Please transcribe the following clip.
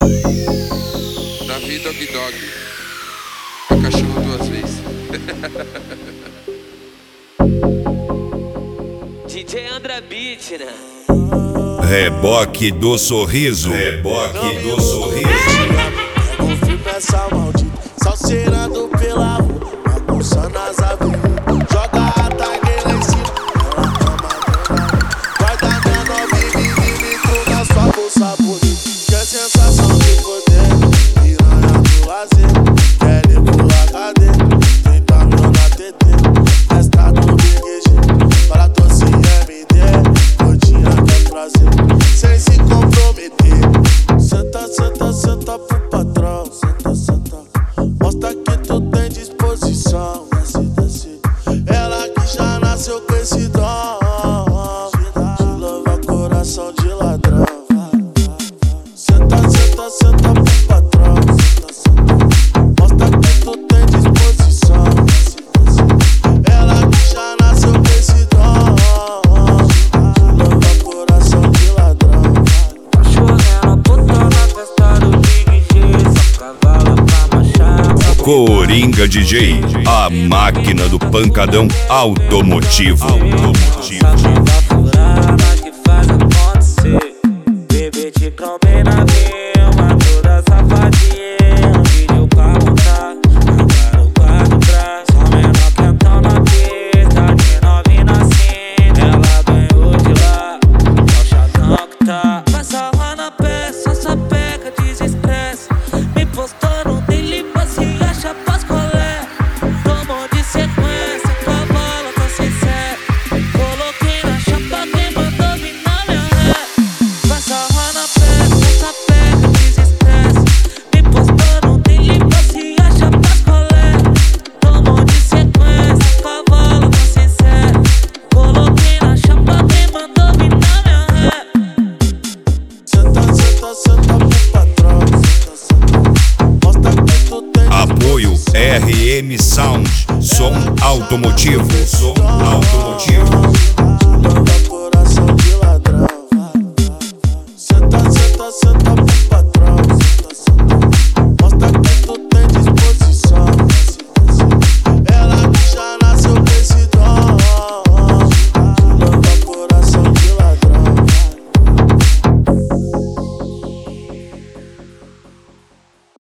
Davi Dog Dog, a cachorro duas vezes. DJ André Beat, né? Reboque do sorriso. Reboque do sorriso. Confio nessa maldita, salseirando pela rua, bagunçando as avenidas. Joga a tag lá em cima, ela toma guarda minha nova e tu na sua bolsa bonita. Que é sensação de poder, piranha do lazer. Quer ir pro HD, 30 mil na TT. Festa do BGG, para doce MD. Curtinha quer prazer, sem se comprometer. Senta, senta, senta pro patrão. Senta, senta, mostra que tu tem disposição. Desce, desce, ela que já nasceu com esse dom de louvar coração de ladrão. Senta, senta, senta pro patrão. Senta, senta, mostra que tu tem disposição. Desce, desce, ela que já nasceu com esse dom de louvar coração de ladrão. Cachorrena, puta na festa do Big G, só cavalo pra marchar. Coringa DJ, a máquina do pancadão automotivo. Sabe da furada que faz acontecer. Bebê te trombei na rima, toda safadinha. Vídeo pra montar, agora o quarto trás. Só menor quentão na pista, de novinha na cinta. Ela ganhou de lá, é o chatão que tá. Vai salvar na peça, só peca, desestresse. Me postou no daily, se acha pras colé. Tomou de sequência, cavalo, tô sincero. Coloquei na chapa, quem mandou vir na minha ré. Vai salvar na peça, só peca, desestresse. Me postou no daily, se acha pras colé. Tomou de sequência, cavalo, tô sincero. Coloquei na chapa, quem mandou vir na minha ré. Senta, senta, senta pro patrão. Senta, senta, mostra que tu tem Apoio RM Sound, som automotivo. Som automotivo.